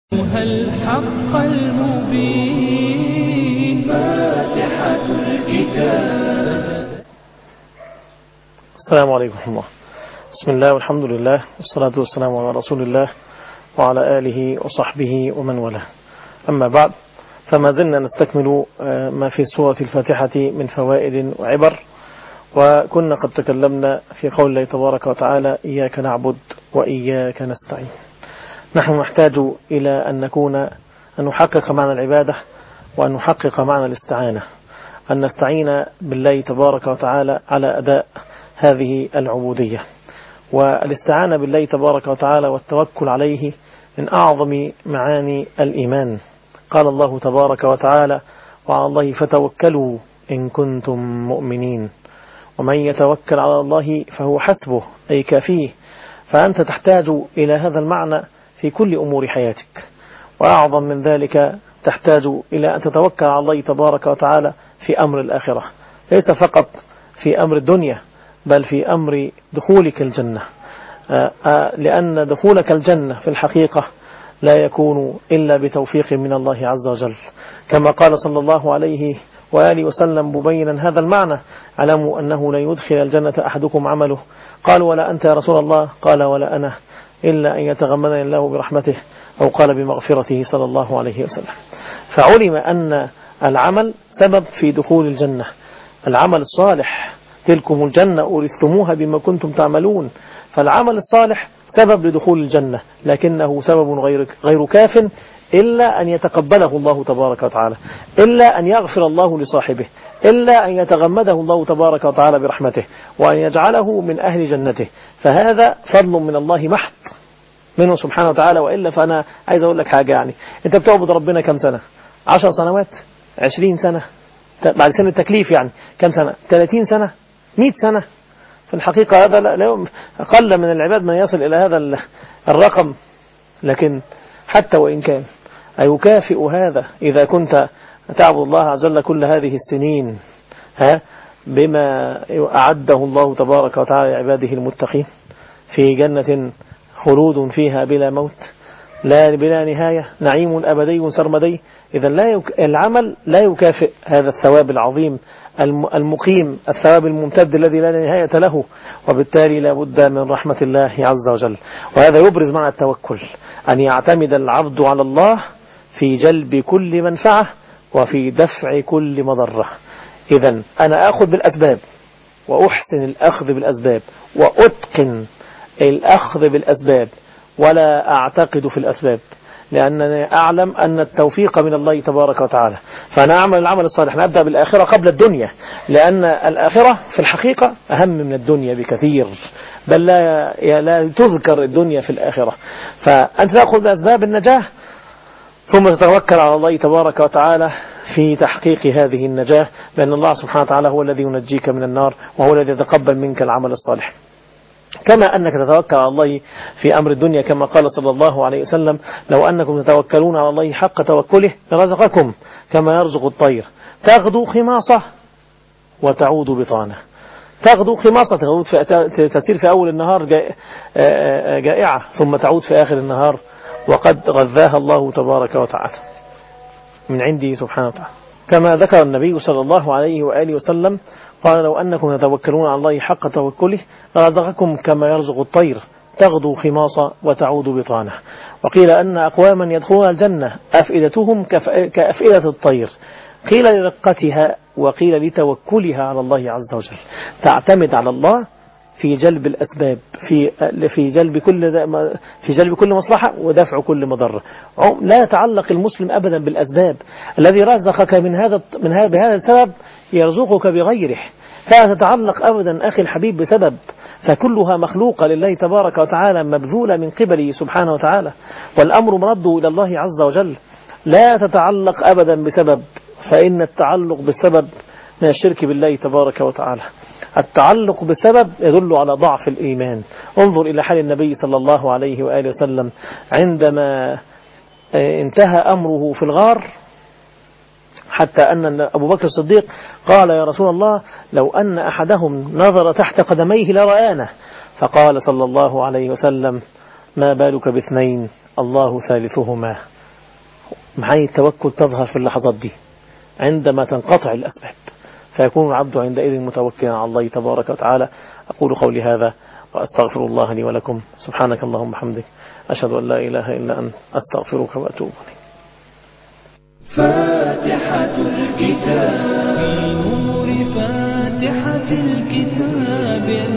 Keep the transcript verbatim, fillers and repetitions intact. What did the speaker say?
الحق المبين فاتحة الكتاب. السلام عليكم ورحمة الله. بسم الله والحمد لله والصلاة والسلام على رسول الله وعلى آله وصحبه ومن والاه. أما بعد، فما زلنا نستكمل ما في سورة الفاتحة من فوائد وعبر، وكنا قد تكلمنا في قول الله تبارك وتعالى: إياك نعبد وإياك نستعين. نحن نحتاج إلى أن نكون أن نحقق معنى العبادة وأن نحقق معنى الاستعانة، أن نستعين بالله تبارك وتعالى على أداء هذه العبودية. والاستعانة بالله تبارك وتعالى والتوكل عليه من أعظم معاني الإيمان. قال الله تبارك وتعالى: وعلى الله فتوكلوا إن كنتم مؤمنين. ومن يتوكل على الله فهو حسبه، أي كافيه. فأنت تحتاج إلى هذا المعنى في كل أمور حياتك، وأعظم من ذلك تحتاج إلى أن تتوكل على الله تبارك وتعالى في أمر الآخرة، ليس فقط في أمر الدنيا بل في أمر دخولك الجنة، لأن دخولك الجنة في الحقيقة لا يكون إلا بتوفيق من الله عز وجل، كما قال صلى الله عليه وآله وسلم مبينا هذا المعنى: علموا أنه لا يدخل الجنة أحدكم عمله. قالوا: ولا أنت يا رسول الله؟ قال: ولا أنا، إلا أن يتغمدني الله برحمته، أو قال بمغفرته صلى الله عليه وسلم. فعلم أن العمل سبب في دخول الجنة، العمل الصالح. تلكم الجنة أورثتموها بما كنتم تعملون. فالعمل الصالح سبب لدخول الجنة، لكنه سبب غير غير كاف إلا أن يتقبله الله تبارك وتعالى، إلا أن يغفر الله لصاحبه، إلا أن يتغمده الله تبارك وتعالى برحمته، وأن يجعله من أهل جنته. فهذا فضل من الله محض منه سبحانه وتعالى. وإلا فأنا عايز أقول لك حاجة، يعني أنت بتعبد ربنا كم سنة؟ عشر سنوات؟ عشرين سنة؟ بعد سنة التكليف يعني كم سنة؟ ثلاثين سنة؟ مئة سنة؟ في الحقيقة هذا لا أقل من العباد من يصل إلى هذا الرقم. لكن حتى وإن كان أيكافئ هذا إذا كنت تعبد الله عز وجل كل هذه السنين ها بما أعده الله تبارك وتعالى لعباده المتقين في جنة خلود فيها بلا موت، لا بلا نهاية، نعيم أبدي سرمدي. إذا لا يك... العمل لا يكافئ هذا الثواب العظيم المقيم، الثواب الممتد الذي لا نهاية له، وبالتالي لا بد من رحمة الله عز وجل. وهذا يبرز معنى التوكل، أن يعتمد العبد على الله في جلب كل منفعة وفي دفع كل مضرة. إذن أنا أخذ بالأسباب وأحسن الأخذ بالأسباب وأتقن الأخذ بالأسباب، ولا أعتقد في الأسباب، لأنني أعلم أن التوفيق من الله تبارك وتعالى. فأنا أعمل العمل الصالح، نبدأ بالآخرة قبل الدنيا، لأن الآخرة في الحقيقة أهم من الدنيا بكثير، بل لا, لا تذكر الدنيا في الآخرة. فأنت تأخذ بأسباب النجاة ثم تتوكل على الله تبارك وتعالى في تحقيق هذه النجاة، لأن الله سبحانه وتعالى هو الذي ينجيك من النار، وهو الذي يتقبل منك العمل الصالح. كما أنك تتوكل على الله في أمر الدنيا، كما قال صلى الله عليه وسلم: لو أنكم تتوكلون على الله حق توكله لرزقكم كما يرزق الطير، تغدو خماصة وتعود بطانة. تغدو خماصة، تسير في أول النهار جائعة، ثم تعود في آخر النهار وقد غذاها الله تبارك وتعالى من عنده سبحانه وتعالى. كما ذكر النبي صلى الله عليه وآله وسلم قال: لو أنكم تتوكلون على الله حق توكله لرزقكم كما يرزق الطير، تغدو خماصة وتعود بطانة. وقيل أن أقواما يدخلون الجنة أفئدتهم كأفئدة الطير، قيل لرقتها وقيل لتوكلها على الله عز وجل. تعتمد على الله في جلب الأسباب، في في جلب كل في جلب كل مصلحة ودفع كل مضرة. لا يتعلق المسلم أبدا بالأسباب. الذي رزقك من هذا من هذا بهذا السبب يرزقك بغيره، فلا تتعلق أبدا أخي الحبيب بسبب، فكلها مخلوقة لله تبارك وتعالى، مبذولة من قبله سبحانه وتعالى، والأمر مرد إلى الله عز وجل. لا تتعلق أبدا بسبب، فإن التعلق بالسبب من الشرك بالله تبارك وتعالى. التعلق بالسبب يدل على ضعف الإيمان. انظر إلى حال النبي صلى الله عليه وآله وسلم عندما انتهى أمره في الغار، حتى أن أبو بكر الصديق قال: يا رسول الله، لو أن أحدهم نظر تحت قدميه لرآنا. فقال صلى الله عليه وسلم: ما بالك باثنين الله ثالثهما. معاني التوكل تظهر في اللحظات دي عندما تنقطع الأسباب، فيكون العبد عندئذ متوكلا على الله تبارك وتعالى. أقول قولي هذا وأستغفر الله لي ولكم. سبحانك اللهم وبحمدك، أشهد أن لا إله إلا أنت، أستغفرك وأتوب إليك. فاتحة الكتاب، في نور فاتحة الكتاب.